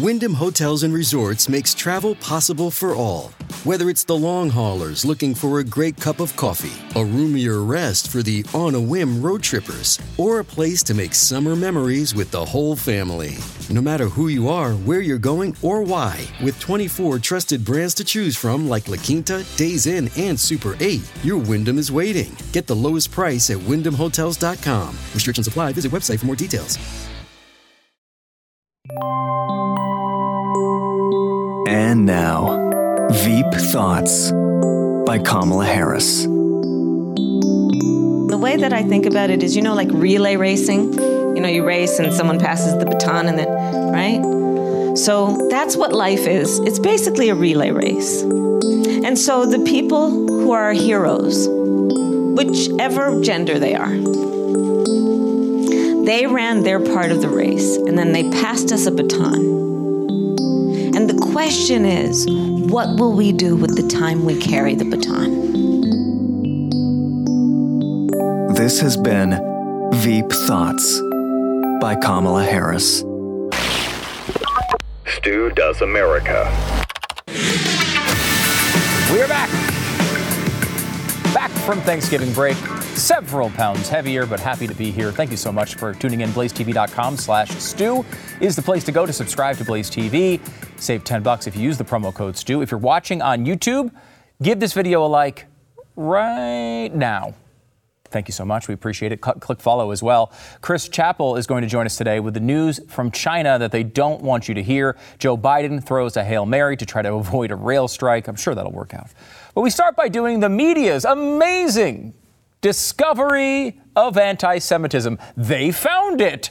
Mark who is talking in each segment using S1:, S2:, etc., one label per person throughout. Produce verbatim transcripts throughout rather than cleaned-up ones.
S1: Wyndham Hotels and Resorts makes travel possible for all. Whether it's the long haulers looking for a great cup of coffee, a roomier rest for the on-a-whim road trippers, or a place to make summer memories with the whole family. No matter who you are, where you're going, or why, with twenty-four trusted brands to choose from like La Quinta, Days Inn, and Super eight, your Wyndham is waiting. Get the lowest price at wyndham hotels dot com. Restrictions apply. Visit website for more details.
S2: And now, Veep Thoughts by Kamala Harris.
S3: The way that I think about it is, you know, like relay racing. You know, you race and someone passes the baton and then, right? So that's what life is. It's basically a relay race. And so the people who are heroes, whichever gender they are, they ran their part of the race and then they passed us a baton. And the question is, what will we do with the time we carry the baton?
S2: This has been Veep Thoughts by Kamala Harris.
S4: Stu Does America.
S5: We are back. Back from Thanksgiving break. Several pounds heavier, but happy to be here. Thank you so much for tuning in. blaze t v dot com slash Stu is the place to go to subscribe to Blaze T V. Save ten bucks if you use the promo code Stu. If you're watching on YouTube, give this video a like right now. Thank you so much. We appreciate it. Click follow as well. Chris Chappell is going to join us today with the news from China that they don't want you to hear. Joe Biden throws a Hail Mary to try to avoid a rail strike. I'm sure that'll work out. But we start by doing the media's amazing discovery of anti-Semitism. They found it.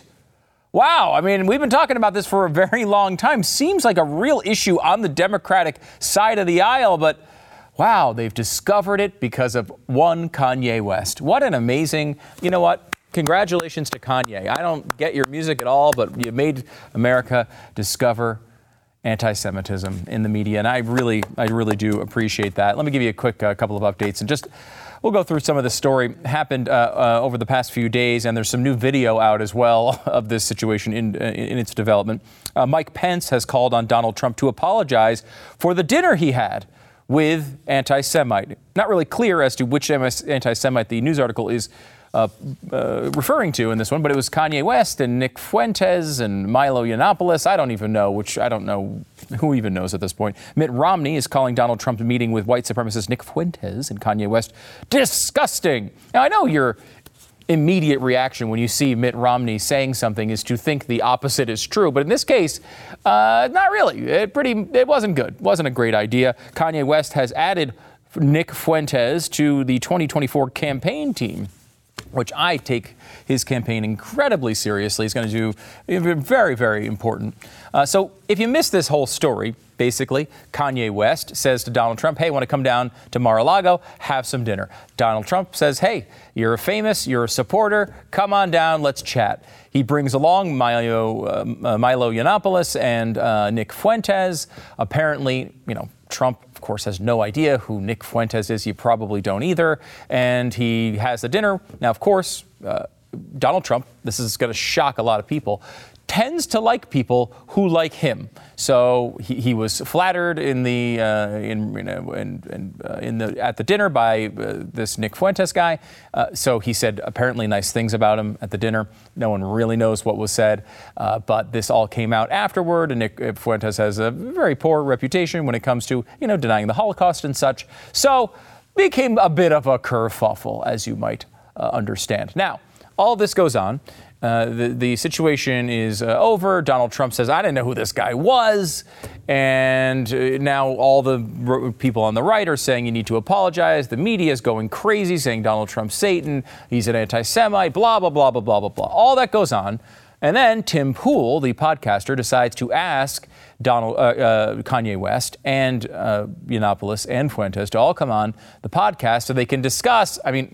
S5: Wow. I mean, we've been talking about this for a very long time. Seems like a real issue on the Democratic side of the aisle, but wow, they've discovered it because of one Kanye West. What an amazing, you know what? Congratulations to Kanye. I don't get your music at all, but you made America discover anti-Semitism in the media, and I really, I really do appreciate that. Let me give you a quick uh, couple of updates, and just we'll go through some of the story. Happened uh, uh, over the past few days, and there's some new video out as well of this situation in, uh, in its development. Uh, Mike Pence has called on Donald Trump to apologize for the dinner he had with anti-Semite. Not really clear as to which anti-Semite the news article is uh, uh, referring to in this one, but it was Kanye West and Nick Fuentes and Milo Yiannopoulos. I don't even know, which I don't know who even knows at this point. Mitt Romney is calling Donald Trump's meeting with white supremacist Nick Fuentes and Kanye West disgusting. Now, I know your immediate reaction when you see Mitt Romney saying something is to think the opposite is true. But in this case, uh, not really. It pretty, it wasn't good. It wasn't a great idea. Kanye West has added Nick Fuentes to the twenty twenty-four campaign team, which I take his campaign incredibly seriously. He's going to do very, very important. Uh, so if you missed this whole story, basically, Kanye West says to Donald Trump, hey, want to come down to Mar-a-Lago, have some dinner. Donald Trump says, hey, you're famous, you're a supporter, come on down, let's chat. He brings along Milo, uh, Milo Yiannopoulos and uh, Nick Fuentes. Apparently, you know, Trump, of course, has no idea who Nick Fuentes is. You probably don't either. And he has the dinner. Now, of course, uh, Donald Trump, this is going to shock a lot of people, tends to like people who like him. So he, he was flattered in the uh, in you know in, in, uh, in the at the dinner by uh, this Nick Fuentes guy. Uh, so he said apparently nice things about him at the dinner. No one really knows what was said, uh, but this all came out afterward. And Nick Fuentes has a very poor reputation when it comes to you know denying the Holocaust and such. So became a bit of a kerfuffle, as you might uh, understand. Now, all this goes on. Uh, the, the situation is uh, over. Donald Trump says, I didn't know who this guy was. And uh, now all the r- people on the right are saying you need to apologize. The media is going crazy, saying Donald Trump's Satan. He's an anti-Semite, blah, blah, blah, blah, blah, blah, blah. All that goes on. And then Tim Pool, the podcaster, decides to ask Donald, uh, uh, Kanye West and uh, Yiannopoulos and Fuentes to all come on the podcast so they can discuss, I mean,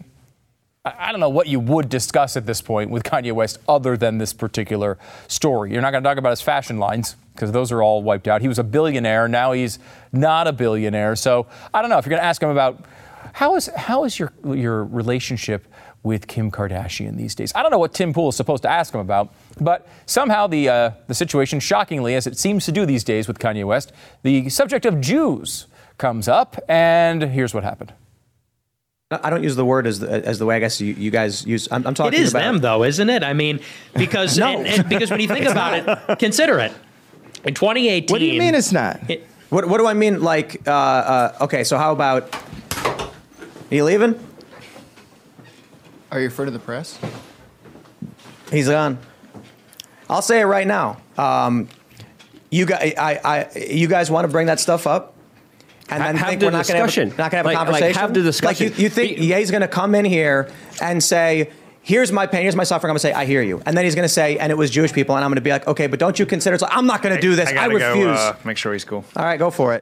S5: I don't know what you would discuss at this point with Kanye West other than this particular story. You're not going to talk about his fashion lines because those are all wiped out. He was a billionaire. Now he's not a billionaire. So I don't know if you're going to ask him about how is how is your your relationship with Kim Kardashian these days. I don't know what Tim Pool is supposed to ask him about, but somehow the uh, the situation, shockingly, as it seems to do these days with Kanye West, the subject of Jews comes up, and here's what happened.
S6: I don't use the word as the, as the way I guess you, you guys use. I'm, I'm talking.
S7: It is
S6: about
S7: them, though, isn't it? I mean, because
S6: no.
S7: and, and because when you think about it, consider it. In twenty eighteen,
S8: what do you mean it's not?
S6: It, what What do I mean? Like, uh, uh, okay, so how about? Are you leaving?
S8: Are you afraid of the press?
S6: He's gone. I'll say it right now. Um, you guys, I, I, you guys want to bring that stuff up? And then
S9: have
S6: think
S9: the
S6: we're not going to have, not gonna have
S9: like,
S6: a conversation?
S9: Like have the discussion.
S6: Like you, you think yeah, he's going to come in here and say, here's my pain, here's my suffering. I'm going to say, I hear you. And then he's going to say, and it was Jewish people. And I'm going to be like, okay, but don't you consider, so I'm not going to do this. I, I refuse.
S10: Go, uh, make sure he's cool.
S6: All right, go for it.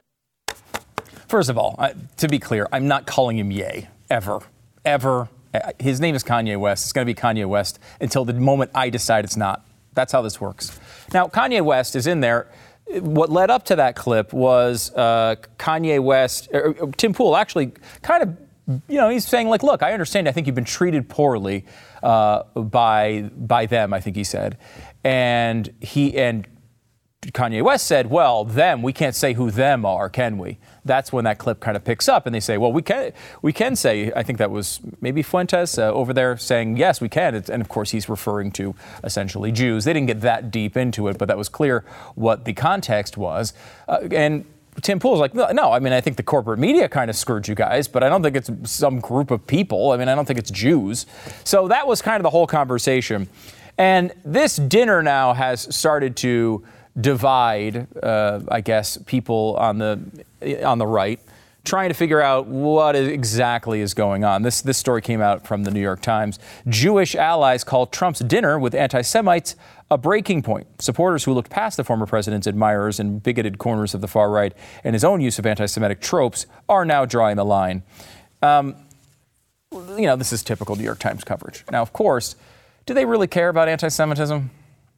S5: First of all, uh, to be clear, I'm not calling him Ye, ever, ever. His name is Kanye West. It's going to be Kanye West until the moment I decide it's not. That's how this works. Now, Kanye West is in there. What led up to that clip was uh, Kanye West, or, or Tim Pool actually kind of, you know, he's saying like, look, I understand. I think you've been treated poorly uh, by by them, I think he said. And he and Kanye West said, well, them, we can't say who them are, can we? That's when that clip kind of picks up, and they say, well, we can we can say, I think that was maybe Fuentes uh, over there saying, yes, we can. It's, and of course, he's referring to essentially Jews. They didn't get that deep into it, but that was clear what the context was. Uh, and Tim Pool's like, no, I mean, I think the corporate media kind of screwed you guys, but I don't think it's some group of people. I mean, I don't think it's Jews. So that was kind of the whole conversation. And this dinner now has started to divide, uh, I guess, people on the on the right, trying to figure out what is exactly is going on. This this story came out from the New York Times. Jewish allies call Trump's dinner with anti-Semites a breaking point. Supporters who looked past the former president's admirers in bigoted corners of the far right and his own use of anti-Semitic tropes are now drawing the line. Um, you know, this is typical New York Times coverage. Now, of course, do they really care about anti-Semitism?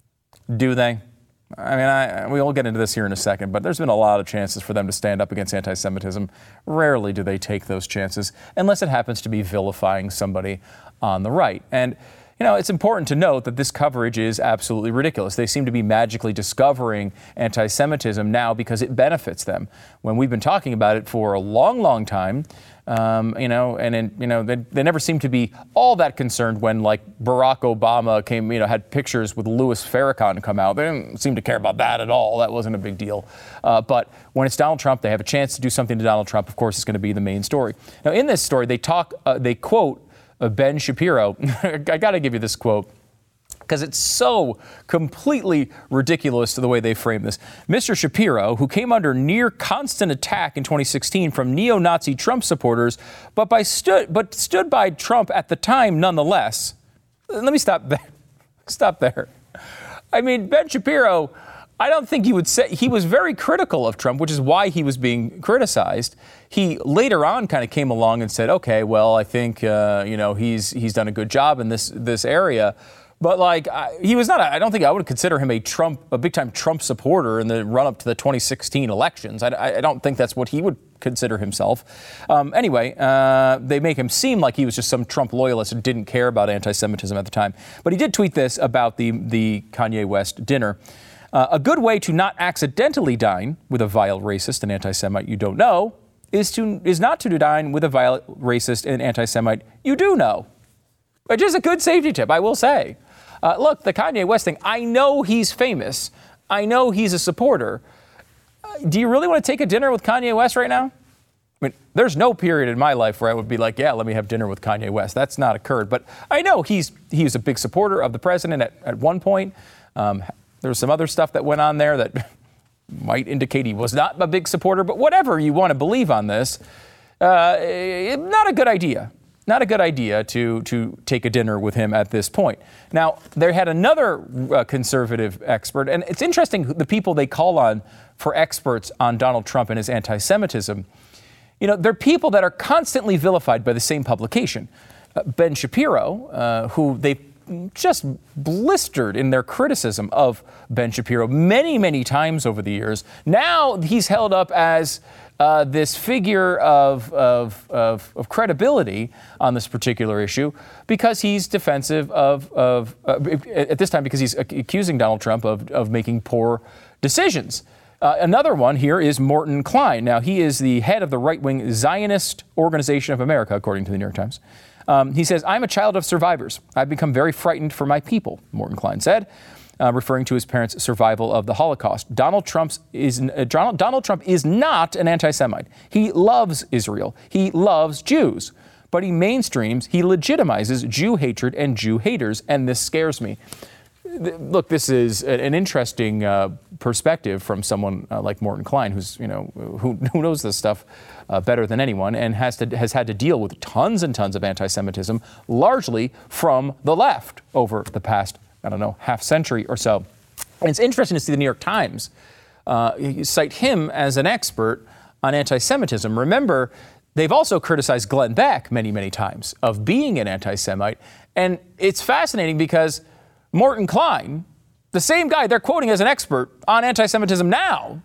S5: Do they? I mean, I, we'll get into this here in a second, but there's been a lot of chances for them to stand up against anti-Semitism. Rarely do they take those chances, unless it happens to be vilifying somebody on the right. And, you know, it's important to note that this coverage is absolutely ridiculous. They seem to be magically discovering anti-Semitism now because it benefits them, when we've been talking about it for a long, long time. Um, you know, and in, you know, they, they never seem to be all that concerned when, like, Barack Obama came, you know, had pictures with Louis Farrakhan come out. They didn't seem to care about that at all. That wasn't a big deal. Uh, but when it's Donald Trump, they have a chance to do something to Donald Trump. Of course, it's going to be the main story. Now, in this story, they talk, uh, they quote uh, Ben Shapiro. I got to give you this quote, because it's so completely ridiculous to the way they frame this. Mister Shapiro, who came under near constant attack in twenty sixteen from neo-Nazi Trump supporters, but by stood but stood by Trump at the time nonetheless. Let me stop there. Stop there. I mean, Ben Shapiro, I don't think he would say, he was very critical of Trump, which is why he was being criticized. He later on kind of came along and said, okay, well, I think, uh, you know, he's he's done a good job in this this area. But, like, I, he was not, a, I don't think I would consider him a Trump, a big-time Trump supporter in the run-up to the twenty sixteen elections. I, I don't think that's what he would consider himself. Um, anyway, uh, they make him seem like he was just some Trump loyalist and didn't care about anti-Semitism at the time. But he did tweet this about the, the Kanye West dinner. Uh, a good way to not accidentally dine with a vile racist and anti-Semite you don't know is to is not to dine with a vile racist and anti-Semite you do know. Which is a good safety tip, I will say. Uh, look, the Kanye West thing, I know he's famous. I know he's a supporter. Uh, do you really want to take a dinner with Kanye West right now? I mean, there's no period in my life where I would be like, yeah, let me have dinner with Kanye West. That's not occurred. But I know he's he was a big supporter of the president at, at one point. Um, there was some other stuff that went on there that might indicate he was not a big supporter. But whatever you want to believe on this, uh, not a good idea. Not a good idea to to take a dinner with him at this point. Now, they had another uh, conservative expert, and it's interesting the people they call on for experts on Donald Trump and his anti-Semitism. You know, they're people that are constantly vilified by the same publication. Uh, Ben Shapiro, uh, who they just blistered in their criticism of Ben Shapiro many, many times over the years. Now he's held up as uh, this figure of, of, of, of credibility on this particular issue because he's defensive of, of uh, at this time, because he's accusing Donald Trump of, of making poor decisions. Uh, another one here is Morton Klein. Now, he is the head of the right-wing Zionist Organization of America, according to the New York Times. Um, he says, I'm a child of survivors. I've become very frightened for my people, Morton Klein said, uh, referring to his parents' survival of the Holocaust. Donald, Trump's is, uh, Donald, Donald Trump is not an anti-Semite. He loves Israel. He loves Jews. But he mainstreams, he legitimizes Jew hatred and Jew haters, and this scares me. Look, this is an interesting uh, perspective from someone uh, like Morton Klein, who's, you know, who, who knows this stuff uh, better than anyone and has to has had to deal with tons and tons of anti-Semitism, largely from the left over the past, I don't know, half century or so. And it's interesting to see the New York Times uh, cite him as an expert on anti-Semitism. Remember, they've also criticized Glenn Beck many, many times of being an anti-Semite. And it's fascinating because Morton Klein, the same guy they're quoting as an expert on anti-Semitism now,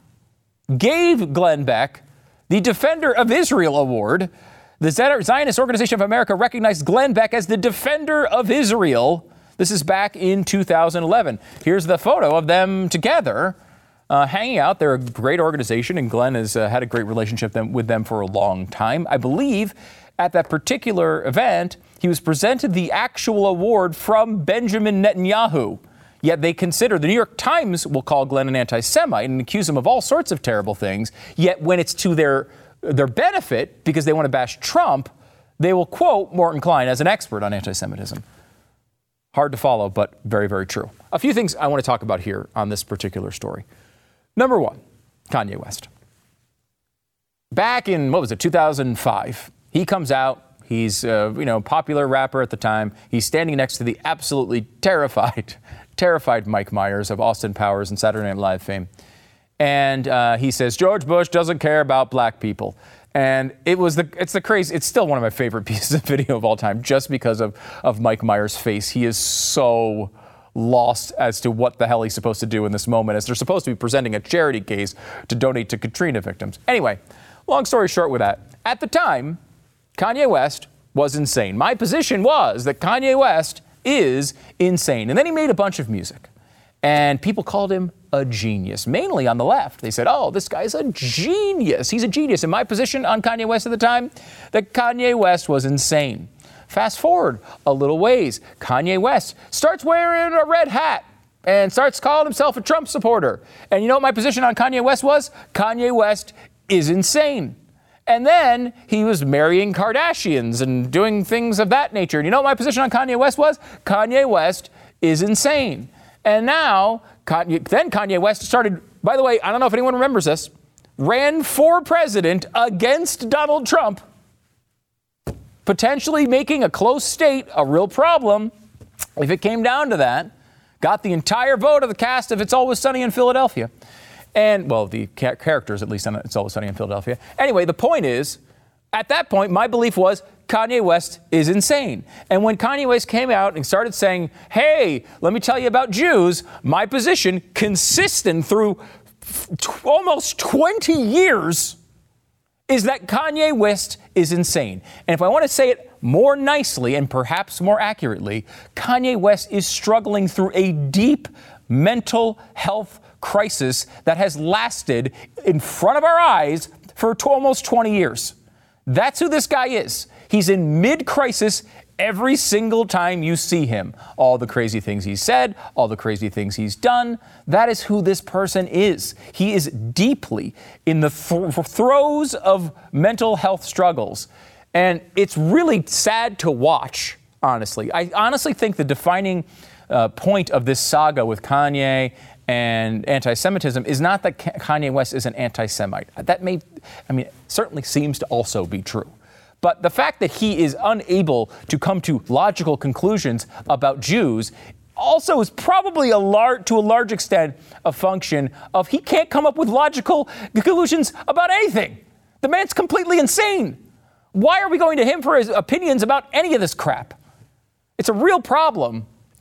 S5: gave Glenn Beck the Defender of Israel Award. The Zionist Organization of America recognized Glenn Beck as the Defender of Israel. This is back in two thousand eleven. Here's the photo of them together, uh, hanging out. They're a great organization, and Glenn has uh, had a great relationship them, with them for a long time. I believe at that particular event, he was presented the actual award from Benjamin Netanyahu. Yet they consider, the New York Times will call Glenn an anti-Semite and accuse him of all sorts of terrible things. Yet when it's to their, their benefit, because they want to bash Trump, they will quote Morton Klein as an expert on anti-Semitism. Hard to follow, but very, very true. A few things I want to talk about here on this particular story. Number one, Kanye West. Back in, what was it, two thousand five, he comes out. He's a you know, popular rapper at the time. He's standing next to the absolutely terrified, terrified Mike Myers of Austin Powers and Saturday Night Live fame. And uh, he says, George Bush doesn't care about black people. And it was the, it's the crazy, it's still one of my favorite pieces of video of all time, just because of, of Mike Myers' face. He is so lost as to what the hell he's supposed to do in this moment, as they're supposed to be presenting a charity case to donate to Katrina victims. Anyway, long story short with that, at the time, Kanye West was insane. My position was that Kanye West is insane. And then he made a bunch of music. And people called him a genius, mainly on the left. They said, oh, this guy's a genius. He's a genius. And my position on Kanye West at the time, that Kanye West was insane. Fast forward a little ways. Kanye West starts wearing a red hat and starts calling himself a Trump supporter. And you know what my position on Kanye West was? Kanye West is insane. And then he was marrying Kardashians and doing things of that nature. And you know what my position on Kanye West was? Kanye West is insane. And now, Kanye, then Kanye West started, by the way, I don't know if anyone remembers this, ran for president against Donald Trump, potentially making a close state a real problem if it came down to that. Got the entire vote of the cast of It's Always Sunny in Philadelphia. And, well, the ca- characters, at least, on It's Always Sunny in Philadelphia. Anyway, the point is, at that point, my belief was Kanye West is insane. And when Kanye West came out and started saying, hey, let me tell you about Jews, my position, consistent through f- t- almost twenty years, is that Kanye West is insane. And if I want to say it more nicely and perhaps more accurately, Kanye West is struggling through a deep mental health crisis that has lasted in front of our eyes for t- almost twenty years. That's who this guy is. He's in mid-crisis every single time you see him. All the crazy things he's said, all the crazy things he's done, that is who this person is. He is deeply in the th- throes of mental health struggles. And it's really sad to watch, honestly. I honestly think the defining uh, point of this saga with Kanye and anti-Semitism is not that Kanye West is an anti-Semite. That may, I mean, certainly seems to also be true. But the fact that he is unable to come to logical conclusions about Jews also is probably a large, to a large extent, a function of he can't come up with logical conclusions about anything. The man's completely insane. Why are we going to him for his opinions about any of this crap? It's a real problem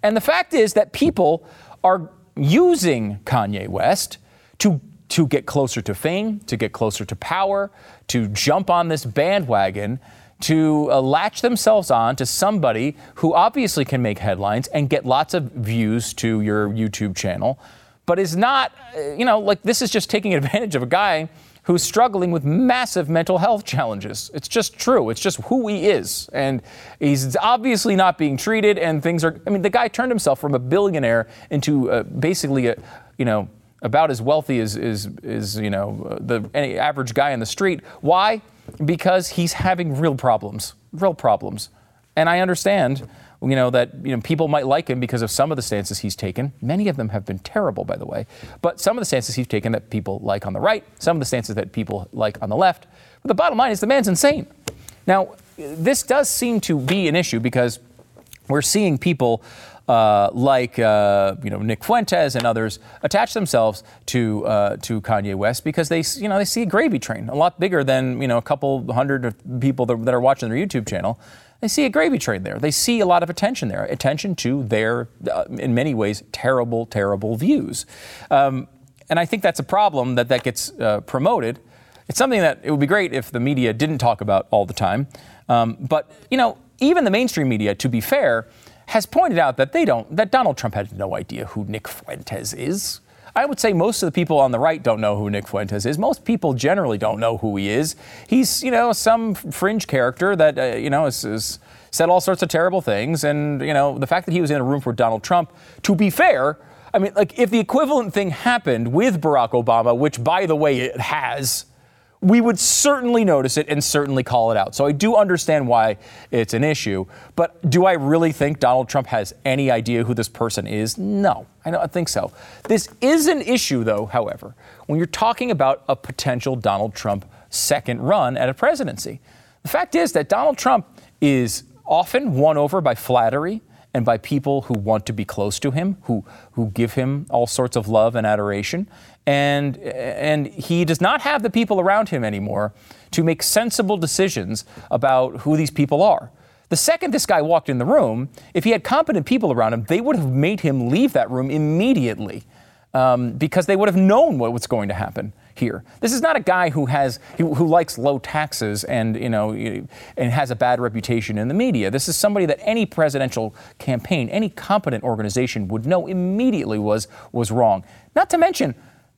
S5: And the fact is that people are using Kanye West to to get closer to fame, to get closer to power, to jump on this bandwagon, to uh, latch themselves on to somebody who obviously can make headlines and get lots of views to your YouTube channel, but is not, uh, you know, like this is just taking advantage of a guy who's struggling with massive mental health challenges. It's just true. It's just who he is. And he's obviously not being treated, and things are, I mean, the guy turned himself from a billionaire into uh, basically a, you know, about as wealthy as, is, is, you know, the any average guy in the street. Why? Because he's having real problems, real problems. And I understand, you know, that, you know, people might like him because of some of the stances he's taken. Many of them have been terrible, by the way. But some of the stances he's taken that people like on the right, some of the stances that people like on the left. But the bottom line is the man's insane. Now, this does seem to be an issue because we're seeing people Uh, like uh, you know Nick Fuentes and others attach themselves to uh, to Kanye West because they you know they see a gravy train a lot bigger than you know a couple hundred of people that, that are watching their YouTube channel. They see a gravy train there. They see a lot of attention there, attention to their uh, in many ways terrible, terrible views, um, and I think that's a problem that that gets uh, promoted. It's something that it would be great if the media didn't talk about all the time, um, but you know even the mainstream media, to be fair, has pointed out that they don't, that Donald Trump has no idea who Nick Fuentes is. I would say most of the people on the right don't know who Nick Fuentes is. Most people generally don't know who he is. He's, you know, some fringe character that, uh, you know, has, has said all sorts of terrible things. And, you know, the fact that he was in a room for Donald Trump, to be fair, I mean, like, if the equivalent thing happened with Barack Obama, which, by the way, it has, we would certainly notice it and certainly call it out. So I do understand why it's an issue. But do I really think Donald Trump has any idea who this person is? No, I don't think so. This is an issue, though, however, when you're talking about a potential Donald Trump second run at a presidency. The fact is that Donald Trump is often won over by flattery and by people who want to be close to him, who who give him all sorts of love and adoration. And and he does not have the people around him anymore to make sensible decisions about who these people are. The second this guy walked in the room, if he had competent people around him, they would have made him leave that room immediately um, because they would have known what was going to happen here. This is not a guy who has who, who likes low taxes and you know and has a bad reputation in the media. This is somebody that any presidential campaign, any competent organization would know immediately was was wrong. Not to mention,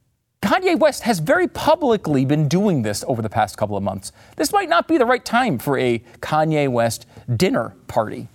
S5: Kanye West has very publicly been doing this over the past couple of months. This might not be the right time for a Kanye West dinner party.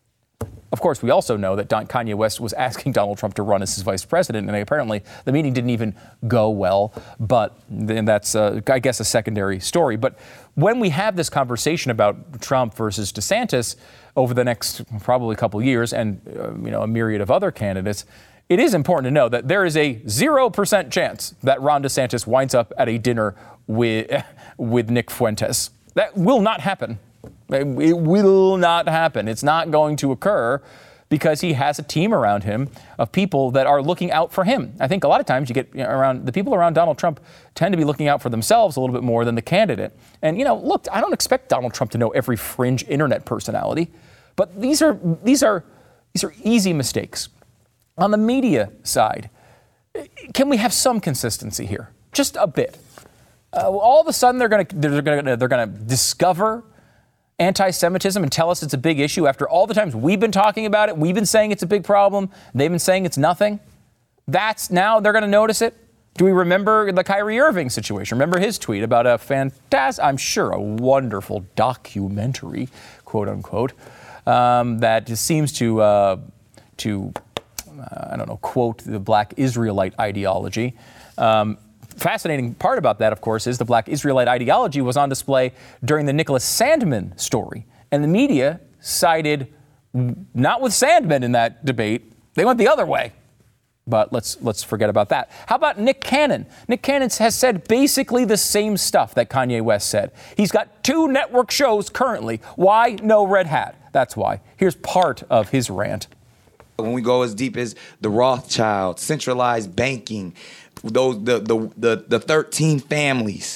S5: Of course, we also know that Don Kanye West was asking Donald Trump to run as his vice president, and apparently the meeting didn't even go well. But and that's, uh, I guess, a secondary story. But when we have this conversation about Trump versus DeSantis over the next probably couple years, and uh, you know a myriad of other candidates, it is important to know that there is a zero percent chance that Ron DeSantis winds up at a dinner with with Nick Fuentes. That will not happen. It will not happen. It's not going to occur because he has a team around him of people that are looking out for him. I think a lot of times you get you know, around the people around Donald Trump tend to be looking out for themselves a little bit more than the candidate. And, you know, look, I don't expect Donald Trump to know every fringe internet personality, but these are these are these are easy mistakes. On the media side, can we have some consistency here? Just a bit. Uh, all of a sudden, they're going to they're going to they're going to discover anti-Semitism and tell us it's a big issue after all the times we've been talking about it. We've been saying it's a big problem. They've been saying it's nothing. That's now they're going to notice it. Do we remember the Kyrie Irving situation? Remember his tweet about a fantastic, I'm sure, a wonderful documentary, quote unquote, um, that just seems to uh, to uh, I don't know quote the Black Israelite ideology. Um, Fascinating part about that, of course, is the Black Israelite ideology was on display during the Nicholas Sandmann story. And the media sided not with Sandmann in that debate. They went the other way. But let's let's forget about that. How about Nick Cannon? Nick Cannon has said basically the same stuff that Kanye West said. He's got two network shows currently. Why no red hat? That's why. Here's part of his rant.
S9: When we go as deep as the Rothschild, centralized banking, those the the the, the thirteen families,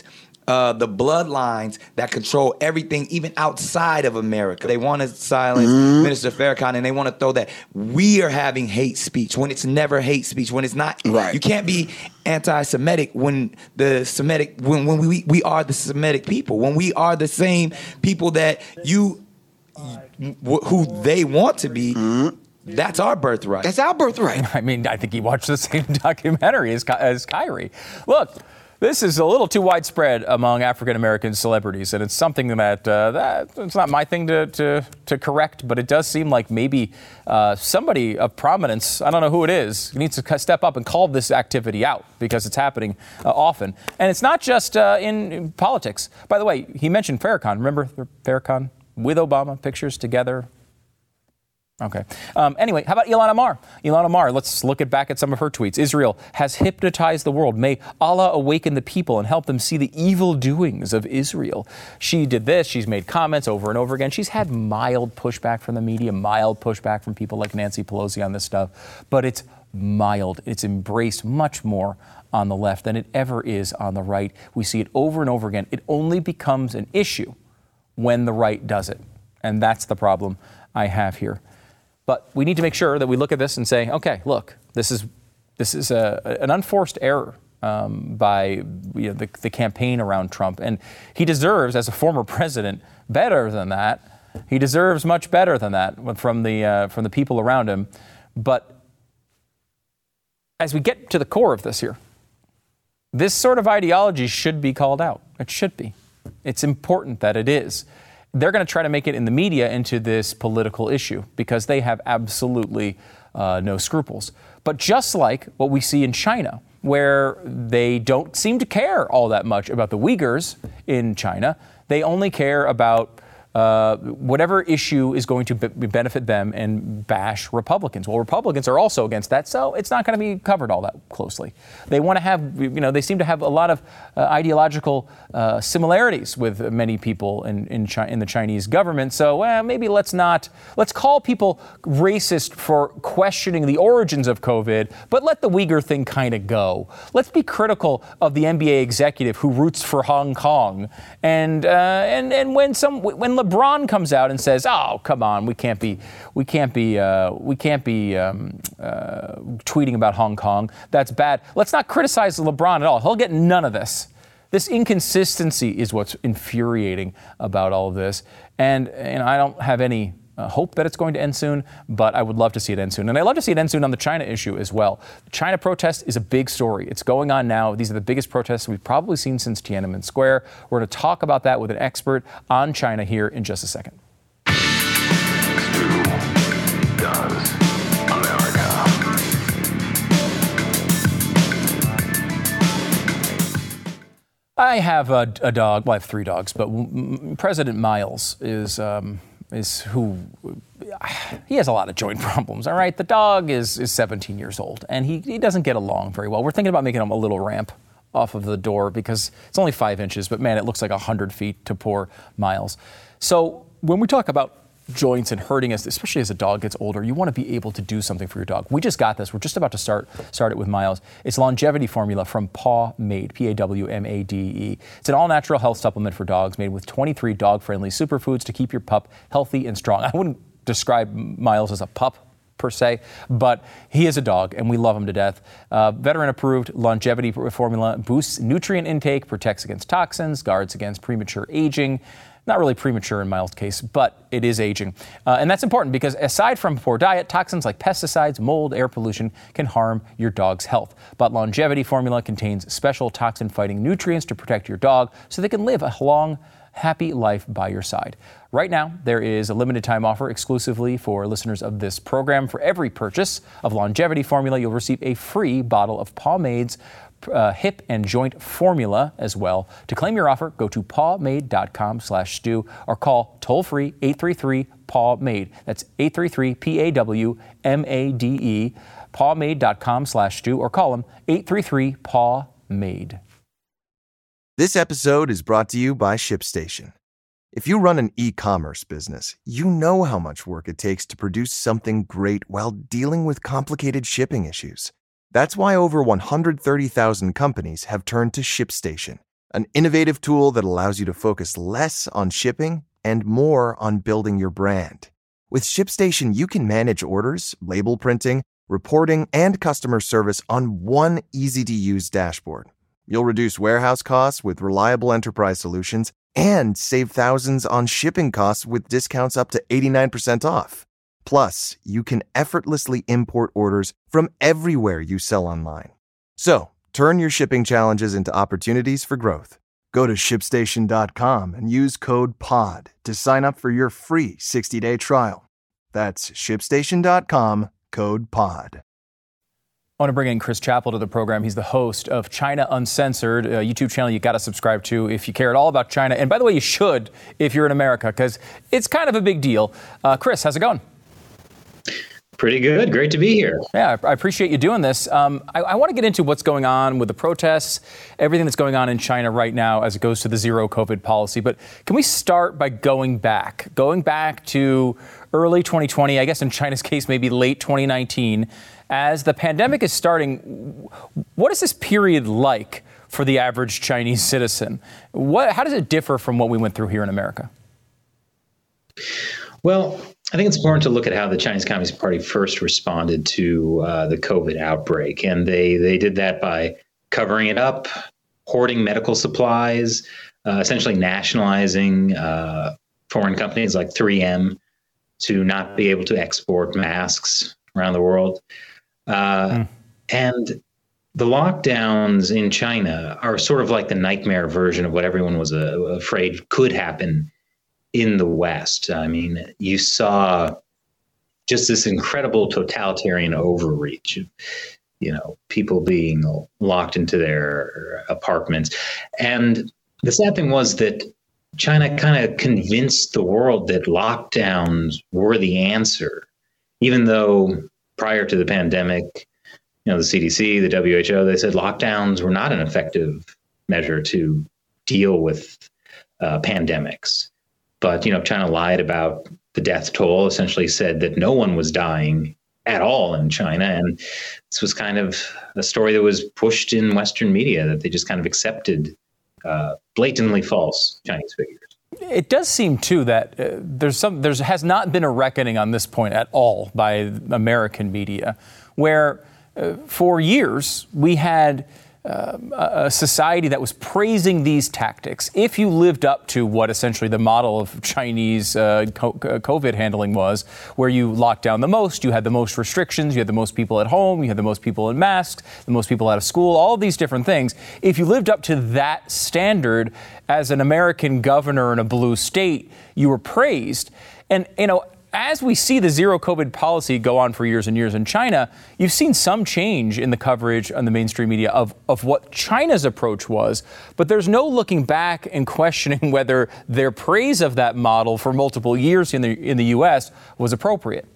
S9: uh, the bloodlines that control everything, even outside of America. They want to silence
S10: Mm-hmm.
S9: Minister Farrakhan, and they want to throw that we are having hate speech when it's never hate speech. When it's not,
S10: Right.
S9: you can't be anti-Semitic when the Semitic when when we we are the Semitic people. When we are the same people that you who they want to be.
S10: Mm-hmm.
S9: That's our birthright.
S10: That's our birthright.
S5: I mean, I think he watched the same documentary as, as Kyrie. Look, this is a little too widespread among African-American celebrities, and it's something that, uh, that it's not my thing to, to, to correct, but it does seem like maybe uh, somebody of prominence, I don't know who it is, needs to step up and call this activity out because it's happening uh, often. And it's not just uh, in, in politics. By the way, he mentioned Farrakhan. Remember Farrakhan with Obama, pictures together? Okay. Um, anyway, how about Ilhan Omar? Ilhan Omar, let's look at back at some of her tweets. Israel has hypnotized the world. May Allah awaken the people and help them see the evil doings of Israel. She did this. She's made comments over and over again. She's had mild pushback from the media, mild pushback from people like Nancy Pelosi on this stuff. But it's mild. It's embraced much more on the left than it ever is on the right. We see it over and over again. It only becomes an issue when the right does it. And that's the problem I have here. But we need to make sure that we look at this and say, okay, look, this is this is a, an unforced error um, by you know, the, the campaign around Trump. And he deserves, as a former president, better than that. He deserves much better than that from the uh, from the people around him. But as we get to the core of this here, this sort of ideology should be called out. It should be. It's important that it is. They're going to try to make it in the media into this political issue because they have absolutely uh, no scruples. But just like what we see in China, where they don't seem to care all that much about the Uyghurs in China, they only care about uh, whatever issue is going to be- benefit them and bash Republicans. Well, Republicans are also against that, so it's not going to be covered all that closely. They want to have, you know, they seem to have a lot of uh, ideological uh, similarities with many people in in, Chi- in the Chinese government. So well, maybe let's not, let's call people racist for questioning the origins of COVID, but let the Uyghur thing kind of go. Let's be critical of the N B A executive who roots for Hong Kong. And uh, and and when some when LeBron comes out and says, "Oh, come on, we can't be, we can't be, uh, we can't be um, uh, tweeting about Hong Kong. That's bad." Let's not criticize LeBron at all. He'll get none of this. This inconsistency is what's infuriating about all of this, and and I don't have any uh, hope that it's going to end soon, but I would love to see it end soon, and I love to see it end soon on the China issue as well. The China protest is a big story. It's going on now. These are the biggest protests we've probably seen since Tiananmen Square. We're going to talk about that with an expert on China here in just a second. I have a, a dog. Well, I have three dogs, but m- President Miles is um, is who he has a lot of joint problems. All right, the dog is is seventeen years old, and he he doesn't get along very well. We're thinking about making him a little ramp off of the door because it's only five inches, but man, it looks like a hundred feet to poor Miles. So when we talk about joints and hurting us, especially as a dog gets older, you want to be able to do something for your dog. We just got this. We're just about to start start it with Miles. It's longevity formula from Paw Made, P A W M A D E. It's an all-natural health supplement for dogs made with twenty-three dog-friendly superfoods to keep your pup healthy and strong. I wouldn't describe Miles as a pup per se, but he is a dog and we love him to death. Uh, veteran-approved longevity formula boosts nutrient intake, protects against toxins, guards against premature aging. Not really premature in Miles' case, but it is aging. Uh, and that's important because aside from poor diet, toxins like pesticides, mold, air pollution can harm your dog's health. But longevity formula contains special toxin-fighting nutrients to protect your dog so they can live a long, happy life by your side. Right now, there is a limited time offer exclusively for listeners of this program. For every purchase of longevity formula, you'll receive a free bottle of Paw Made's Uh, hip and joint formula as well. To claim your offer, go to pawmade.com slash stew or call toll-free eight three three, P A W, M A D E. That's eight three three, P A W, M A D E, pawmade.com slash stew or call them eight three three, P A W, M A D E.
S11: This episode is brought to you by ShipStation. If you run an e-commerce business, you know how much work it takes to produce something great while dealing with complicated shipping issues. That's why over one hundred thirty thousand companies have turned to ShipStation, an innovative tool that allows you to focus less on shipping and more on building your brand. With ShipStation, you can manage orders, label printing, reporting, and customer service on one easy-to-use dashboard. You'll reduce warehouse costs with reliable enterprise solutions and save thousands on shipping costs with discounts up to eighty-nine percent off. Plus, you can effortlessly import orders from everywhere you sell online. So, turn your shipping challenges into opportunities for growth. Go to ship station dot com and use code P O D to sign up for your free sixty-day trial. That's ship station dot com, code P O D.
S5: I want to bring in Chris Chappell to the program. He's the host of China Uncensored, a YouTube channel you got to subscribe to if you care at all about China. And by the way, you should if you're in America, because it's kind of a big deal. Uh, Chris, how's it going?
S10: Pretty good. Great to be here.
S5: Yeah, I appreciate you doing this. Um, I, I want to get into what's going on with the protests, everything that's going on in China right now as it goes to the zero COVID policy. But can we start by going back, going back to early twenty twenty, I guess in China's case, maybe late twenty nineteen, as the pandemic is starting? What is this period like for the average Chinese citizen? What, how does it differ from what we went through here in America?
S10: Well, I think it's important to look at how the Chinese Communist Party first responded to uh, the COVID outbreak. And they, they did that by covering it up, hoarding medical supplies, uh, essentially nationalizing uh, foreign companies like three M to not be able to export masks around the world. Uh, mm. And the lockdowns in China are sort of like the nightmare version of what everyone was uh, afraid could happen in the West. I mean, you saw just this incredible totalitarian overreach, you know, people being locked into their apartments. And the sad thing was that China kind of convinced the world that lockdowns were the answer, even though prior to the pandemic, you know, the C D C, the W H O, they said lockdowns were not an effective measure to deal with uh, pandemics. But, you know, China lied about the death toll, essentially said that no one was dying at all in China. And this was kind of a story that was pushed in Western media, that they just kind of accepted uh, blatantly false Chinese figures.
S5: It does seem, too, that uh, there's some there has not been a reckoning on this point at all by American media, where uh, for years we had Uh, a society that was praising these tactics. If you lived up to what essentially the model of Chinese uh, COVID handling was, where you locked down the most, you had the most restrictions, you had the most people at home, you had the most people in masks, the most people out of school, all of these different things. If you lived up to that standard as an American governor in a blue state, you were praised. And, you know, as we see the zero COVID policy go on for years and years in China, you've seen some change in the coverage on the mainstream media of, of what China's approach was. But there's no looking back and questioning whether their praise of that model for multiple years in the in the U S was appropriate.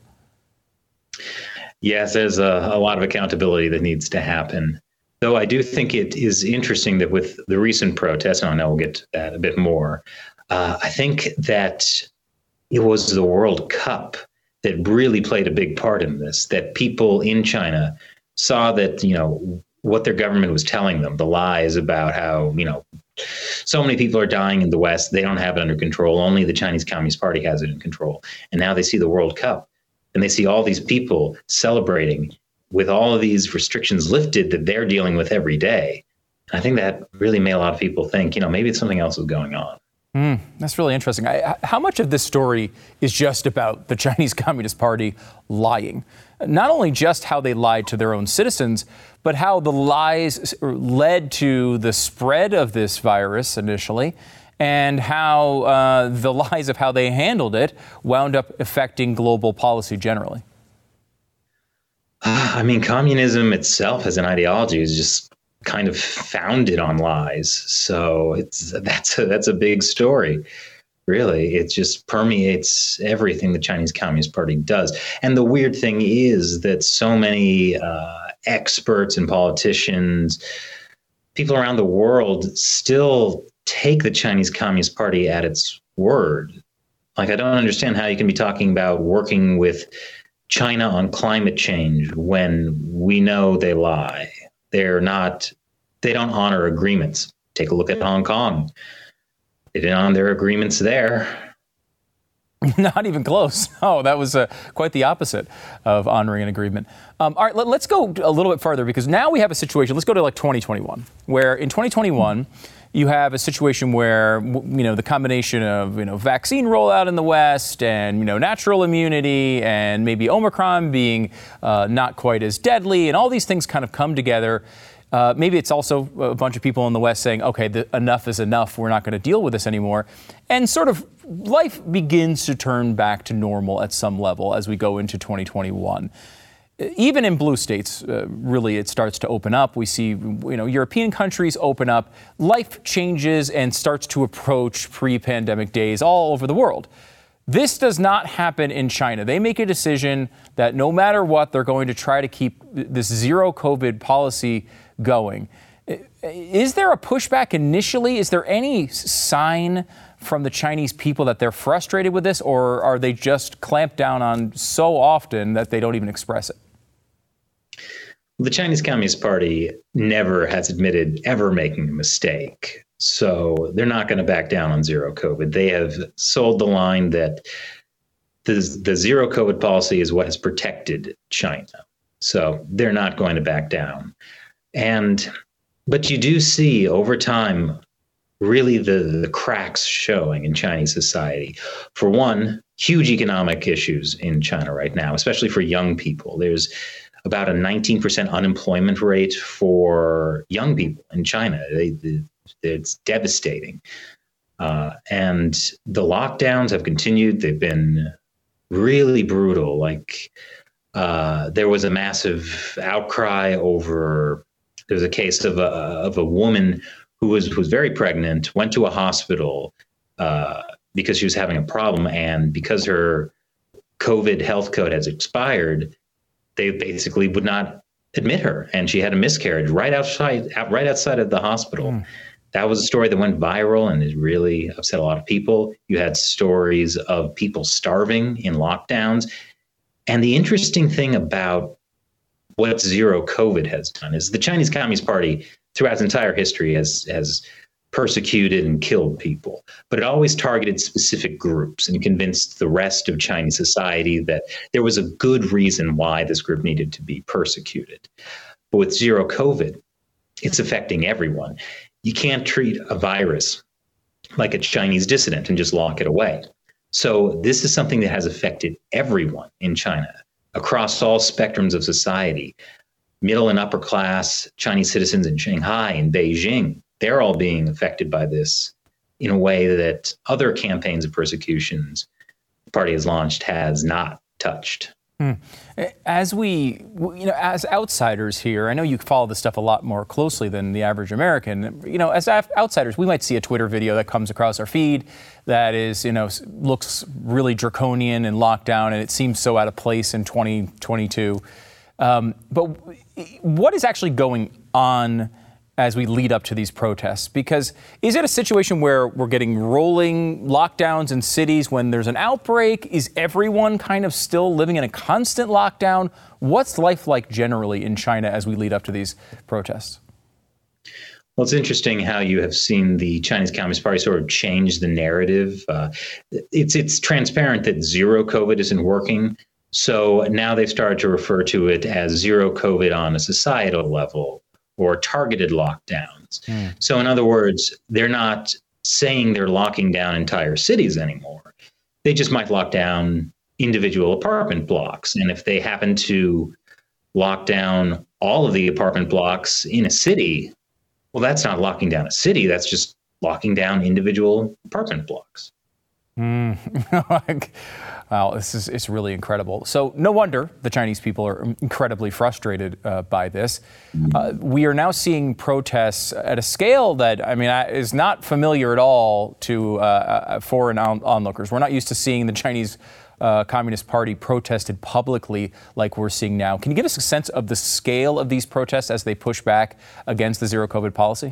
S10: Yes, there's a, a lot of accountability that needs to happen. Though I do think it is interesting that with the recent protests, and I know we'll get to that a bit more, uh, I think that it was the World Cup that really played a big part in this, that people in China saw that, you know, what their government was telling them, the lies about how, you know, so many people are dying in the West, they don't have it under control. Only the Chinese Communist Party has it in control. And now they see the World Cup and they see all these people celebrating with all of these restrictions lifted that they're dealing with every day. And I think that really made a lot of people think, you know, maybe it's something else was going on.
S5: Mm, that's really interesting. I, how much of this story is just about the Chinese Communist Party lying? Not only just how they lied to their own citizens, but how the lies led to the spread of this virus initially, and how uh, the lies of how they handled it wound up affecting global policy generally.
S10: I mean, communism itself as an ideology is just kind of founded on lies. So it's that's a, that's a big story, really. It just permeates everything the Chinese Communist Party does. And the weird thing is that so many uh, experts and politicians, people around the world, still take the Chinese Communist Party at its word. Like, I don't understand how you can be talking about working with China on climate change when we know they lie. They're not, they don't honor agreements Take a look at Hong Kong. They didn't honor their agreements there.
S5: Not even close. Oh, that was uh, quite the opposite of honoring an agreement. Um, all right, let, let's go a little bit further, because now we have a situation. Let's go to like twenty twenty-one, where in twenty twenty-one, you have a situation where, you know, the combination of, you know, vaccine rollout in the West and, you know, natural immunity and maybe Omicron being uh, not quite as deadly, and all these things kind of come together. Uh, maybe it's also a bunch of people in the West saying, okay, the, enough is enough. We're not going to deal with this anymore. And sort of life begins to turn back to normal at some level as we go into twenty twenty-one. Even in blue states, uh, really, it starts to open up. We see, you know, European countries open up. Life changes and starts to approach pre-pandemic days all over the world. This does not happen in China. They make a decision that no matter what, they're going to try to keep this zero COVID policy going. Is there a pushback initially? Is there any sign from the Chinese people that they're frustrated with this, or are they just clamped down on so often that they don't even express it?
S10: The Chinese Communist Party never has admitted ever making a mistake. So they're not going to back down on zero COVID. They have sold the line that the, the zero COVID policy is what has protected China. So they're not going to back down. And but you do see over time really the, the cracks showing in Chinese society. For one, huge economic issues in China right now, especially for young people. There's about a nineteen percent unemployment rate for young people in China. They, they, it's devastating. Uh, and the lockdowns have continued. They've been really brutal. Like uh, there was a massive outcry over, there was a case of a, of a woman who was, who was very pregnant, went to a hospital uh, because she was having a problem. And because her COVID health code has expired, they basically would not admit her. And she had a miscarriage right outside, right outside of the hospital. Mm. That was a story that went viral and it really upset a lot of people. You had stories of people starving in lockdowns. And the interesting thing about what zero COVID has done is the Chinese Communist Party throughout its entire history has, has persecuted and killed people, but it always targeted specific groups and convinced the rest of Chinese society that there was a good reason why this group needed to be persecuted. But with zero COVID, it's affecting everyone. You can't treat a virus like a Chinese dissident and just lock it away. So this is something that has affected everyone in China across all spectrums of society. Middle and upper class Chinese citizens in Shanghai and Beijing, they're all being affected by this in a way that other campaigns of persecutions the party has launched has not touched.
S5: Hmm. As we, you know, as outsiders here, I know you follow this stuff a lot more closely than the average American. You know, as outsiders, we might see a Twitter video that comes across our feed that is, you know, looks really draconian and locked down, and it seems so out of place in twenty twenty-two. Um, but what is actually going on as we lead up to these protests? Because is it a situation where we're getting rolling lockdowns in cities when there's an outbreak? Is everyone kind of still living in a constant lockdown? What's life like generally in China as we lead up to these protests?
S10: Well, it's interesting how you have seen the Chinese Communist Party sort of change the narrative. Uh, it's it's transparent that zero COVID isn't working. So now they've started to refer to it as zero COVID on a societal level, or targeted lockdowns. Mm. So in other words, they're not saying they're locking down entire cities anymore. They just might lock down individual apartment blocks. And if they happen to lock down all of the apartment blocks in a city, well, that's not locking down a city. That's just locking down individual apartment blocks.
S5: Mm. Wow, this is it's really incredible. So no wonder the Chinese people are incredibly frustrated uh, by this. Uh, we are now seeing protests at a scale that, I mean, is not familiar at all to uh, foreign on- onlookers. We're not used to seeing the Chinese uh, Communist Party protested publicly like we're seeing now. Can you give us a sense of the scale of these protests as they push back against the zero COVID policy?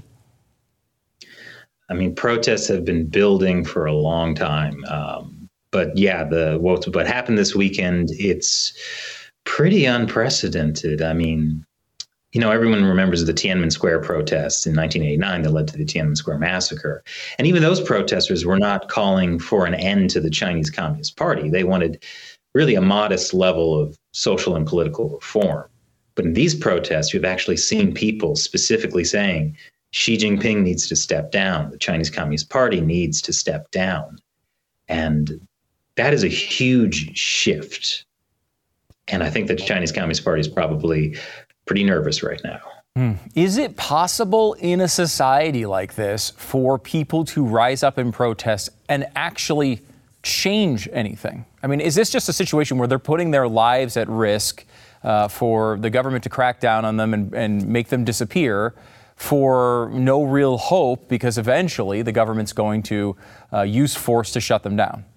S10: I mean, protests have been building for a long time. Um, But yeah, the what, what happened this weekend, it's pretty unprecedented. I mean, you know, everyone remembers the Tiananmen Square protests in nineteen eighty-nine that led to the Tiananmen Square massacre. And even those protesters were not calling for an end to the Chinese Communist Party. They wanted really a modest level of social and political reform. But in these protests, you've actually seen people specifically saying Xi Jinping needs to step down. The Chinese Communist Party needs to step down. And that is a huge shift. And I think the Chinese Communist Party is probably pretty nervous right now.
S5: Hmm. Is it possible in a society like this for people to rise up in protest and actually change anything? I mean, is this just a situation where they're putting their lives at risk uh, for the government to crack down on them and, and make them disappear for no real hope because eventually the government's going to uh, use force to shut them down?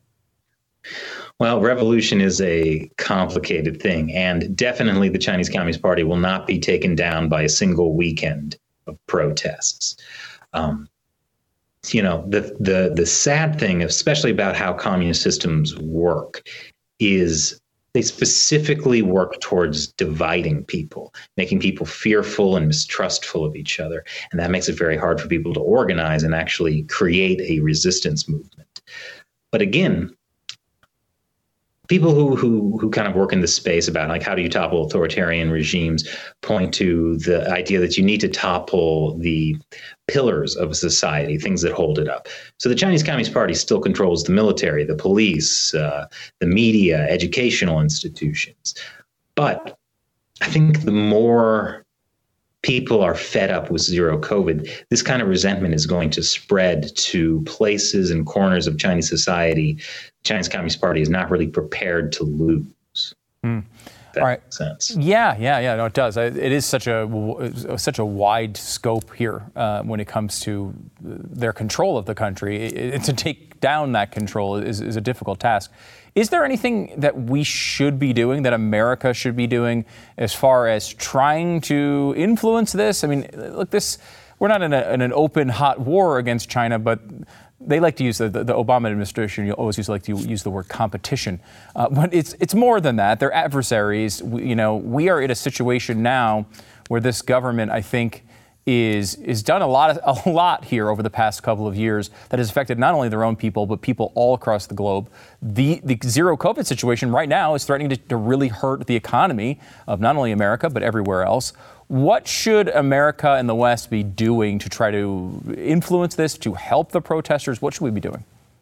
S10: Well, revolution is a complicated thing, and definitely the Chinese Communist Party will not be taken down by a single weekend of protests. Um, you know, the the the sad thing, especially about how communist systems work, is they specifically work towards dividing people, making people fearful and mistrustful of each other, and that makes it very hard for people to organize and actually create a resistance movement. But again, people who, who who kind of work in this space about like how do you topple authoritarian regimes point to the idea that you need to topple the pillars of a society, things that hold it up. So the Chinese Communist Party still controls the military, the police, uh, the media, educational institutions. But I think the more people are fed up with zero COVID, this kind of resentment is going to spread to places and corners of Chinese society the Chinese Communist Party is not really prepared to lose.
S5: Mm.
S10: That
S5: All right.
S10: makes sense.
S5: Yeah, yeah, yeah. No, it does. It is such a such a wide scope here uh, when it comes to their control of the country. It, it, to take down that control is, is a difficult task. Is there anything that we should be doing, that America should be doing, as far as trying to influence this? I mean, look, this we're not in, a, in an open, hot war against China, but they like to use the, the, the Obama administration. You always used to like to use the word competition, uh, but it's it's more than that. They're adversaries. We, you know, we are in a situation now where this government, I think, is is done a lot of, a lot here over the past couple of years that has affected not only their own people but people all across the globe. The the zero COVID situation right now is threatening to, to really hurt the economy of not only America but everywhere else. What should America and the West be doing to try to influence this, to help the protesters? What should we be doing?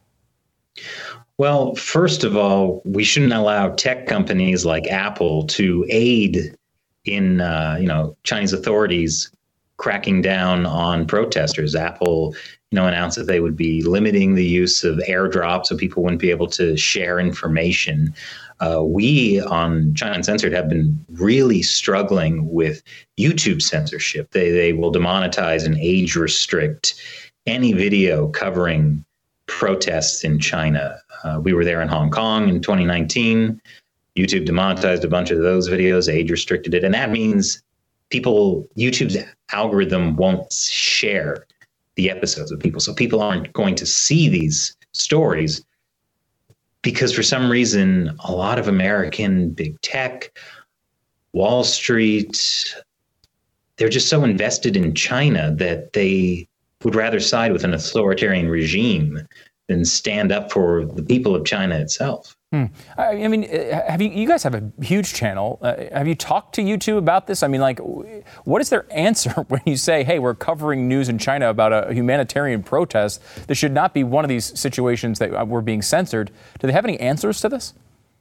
S10: Well, first of all, we shouldn't allow tech companies like Apple to aid in, uh, you know, Chinese authorities cracking down on protesters. Apple, you know, announced that they would be limiting the use of AirDrop so people wouldn't be able to share information. Uh, we on China Uncensored have been really struggling with YouTube censorship. They they will demonetize and age restrict any video covering protests in China. Uh, we were there in Hong Kong in twenty nineteen. YouTube demonetized a bunch of those videos, age restricted it, and that means people, YouTube's algorithm won't share the episodes with people. So people aren't going to see these stories because for some reason, a lot of American big tech, Wall Street, they're just so invested in China that they would rather side with an authoritarian regime than stand up for the people of China itself.
S5: Hmm. I, I mean, have you, you guys have a huge channel. Uh, have you talked to YouTube about this? I mean, like, what is their answer when you say, hey, we're covering news in China about a humanitarian protest? This should not be one of these situations that we're being censored. Do they have any answers to this?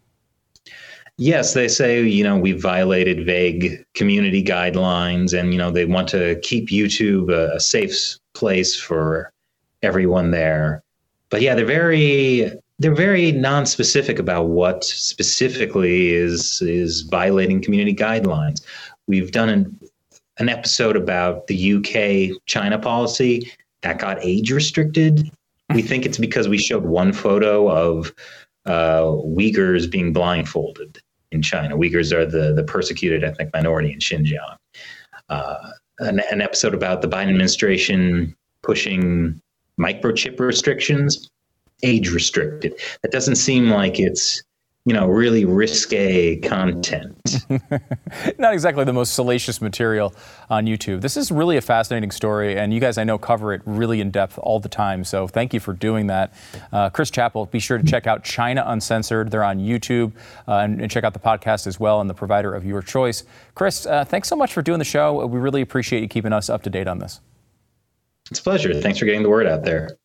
S10: Yes, they say, you know, we've violated vague community guidelines and, you know, they want to keep YouTube a, a safe place for everyone there. But yeah, they're very they're very non-specific about what specifically is is violating community guidelines. We've done an, an episode about the U K China policy that got age restricted. We think it's because we showed one photo of uh, Uyghurs being blindfolded in China. Uyghurs are the, the persecuted ethnic minority in Xinjiang. Uh, an, an episode about the Biden administration pushing microchip restrictions, age restricted. That doesn't seem like it's you know, really risque content.
S5: Not exactly the most salacious material on YouTube. This is really a fascinating story, and you guys, I know, cover it really in depth all the time, so thank you for doing that. Uh, Chris Chappell, be sure to check out China Uncensored. They're on YouTube, uh, and, and check out the podcast as well, and the provider of your choice. Chris, uh, thanks so much for doing the show. We really appreciate you keeping us up to date on this.
S10: It's a pleasure. Thanks for getting the word out there.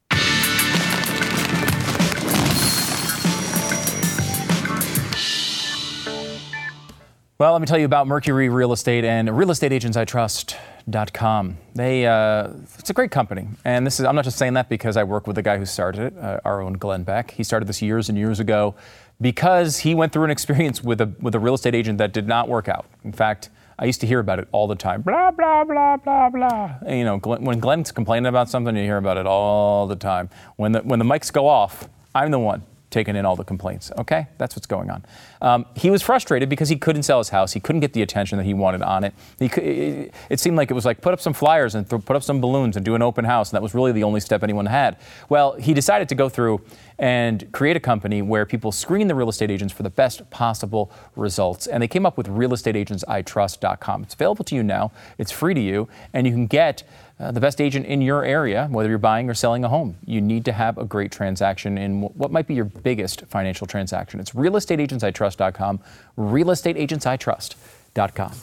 S5: Well, let me tell you about Mercury Real Estate and real estate agents I trust dot com. They, uh, it's a great company. And this is, I'm not just saying that because I work with the guy who started it, uh, our own Glenn Beck. He started this years and years ago because he went through an experience with a, with a real estate agent that did not work out. In fact, I used to hear about it all the time. Blah, blah, blah, blah, blah. And, you know, Glenn, when Glenn's complaining about something, you hear about it all the time. When the, when the mics go off, I'm the one taking in all the complaints. Okay, that's what's going on. Um, he was frustrated because he couldn't sell his house. He couldn't get the attention that he wanted on it. He could, it, it seemed like it was like put up some flyers and th- put up some balloons and do an open house, and that was really the only step anyone had. Well, he decided to go through and create a company where people screen the real estate agents for the best possible results, and they came up with real estate agents I trust dot com. It's available to you now. It's free to you, and you can get Uh, the best agent in your area, whether you're buying or selling a home. You need to have a great transaction in what might be your biggest financial transaction. It's real estate agents I trust dot com, real estate agents I trust dot com.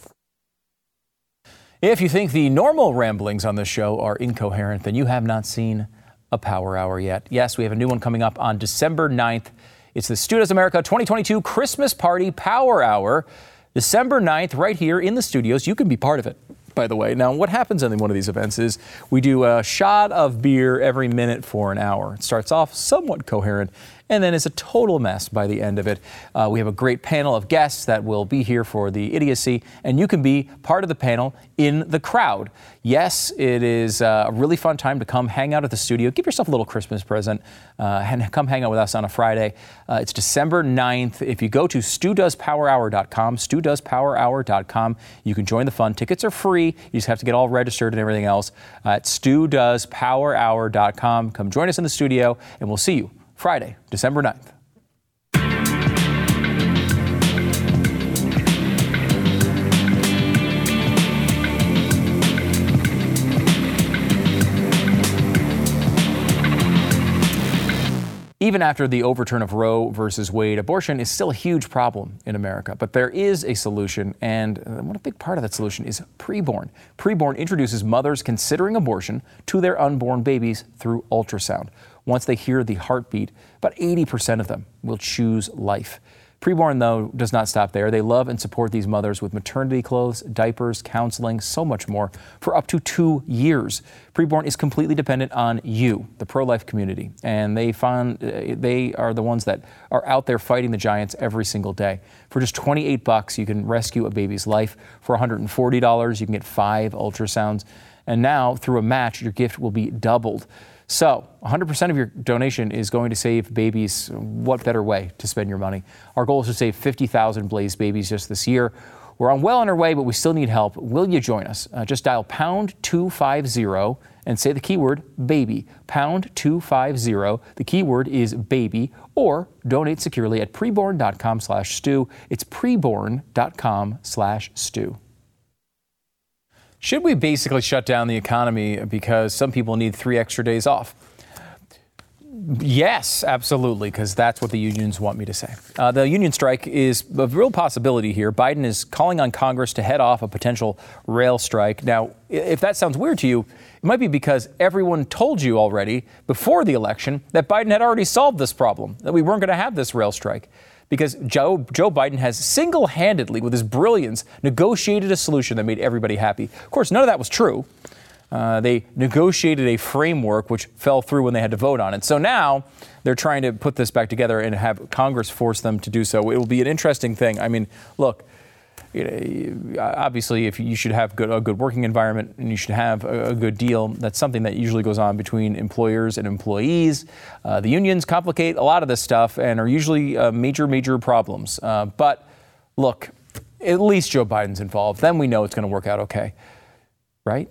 S5: If you think the normal ramblings on this show are incoherent, then you have not seen a Power Hour yet. Yes, we have a new one coming up on December ninth. It's the Stu Does America twenty twenty-two Christmas Party Power Hour. December ninth, right here in the studios. You can be part of it, by the way. Now, what happens in one of these events is we do a shot of beer every minute for an hour. It starts off somewhat coherent and then is a total mess by the end of it. Uh, we have a great panel of guests that will be here for the idiocy, and you can be part of the panel in the crowd. Yes, it is a really fun time to come hang out at the studio. Give yourself a little Christmas present uh, and come hang out with us on a Friday. Uh, it's December ninth. If you go to stu does power hour dot com, stu does power hour dot com, you can join the fun. Tickets are free. You just have to get all registered and everything else uh, at stu does power hour dot com. Come join us in the studio, and we'll see you Friday, December ninth. Even after the overturn of Roe versus Wade, abortion is still a huge problem in America. But there is a solution, and one big part of that solution is preborn. Preborn introduces mothers considering abortion to their unborn babies through ultrasound. Once they hear the heartbeat, about eighty percent of them will choose life. Preborn, though, does not stop there. They love and support these mothers with maternity clothes, diapers, counseling, so much more for up to two years. Preborn is completely dependent on you, the pro-life community, and they find uh, they are the ones that are out there fighting the giants every single day. For just twenty-eight bucks, you can rescue a baby's life. For one hundred forty dollars, you can get five ultrasounds. And now, through a match, your gift will be doubled. So one hundred percent of your donation is going to save babies. What better way to spend your money? Our goal is to save fifty thousand Blaze babies just this year. We're on well on our way, but we still need help. Will you join us? Uh, just dial pound two fifty and say the keyword baby. Pound two fifty. The keyword is baby, or donate securely at preborn dot com slash stew. It's preborn dot com slash stew. Should we basically shut down the economy because some people need three extra days off? Yes, absolutely, because that's what the unions want me to say. Uh, the union strike is a real possibility here. Biden is calling on Congress to head off a potential rail strike. Now, if that sounds weird to you, it might be because everyone told you already before the election that Biden had already solved this problem, that we weren't going to have this rail strike. Because Joe, Joe Biden has single-handedly, with his brilliance, negotiated a solution that made everybody happy. Of course, none of that was true. Uh, they negotiated a framework which fell through when they had to vote on it. So now they're trying to put this back together and have Congress force them to do so. It will be an interesting thing. I mean, look, you know, obviously, if you should have good, a good working environment and you should have a, a good deal, that's something that usually goes on between employers and employees. Uh, the unions complicate a lot of this stuff and are usually uh, major, major problems. Uh, but look, at least Joe Biden's involved. Then we know it's going to work out okay, right?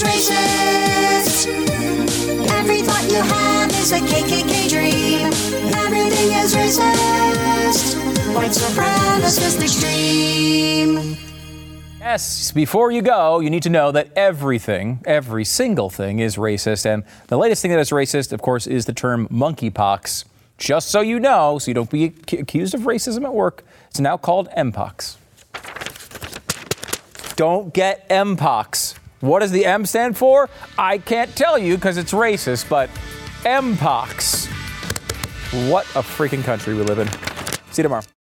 S12: is racist. Every thought you have is a K K K dream. Everything is racist. White supremacist extreme.
S5: Yes, before you go, you need to know that everything, every single thing is racist. And the latest thing that is racist, of course, is the term monkeypox. Just so you know, so you don't be ac- accused of racism at work, it's now called M-pox. Don't get M-pox. What does the M stand for? I can't tell you because it's racist, but M-pox. What a freaking country we live in. See you tomorrow.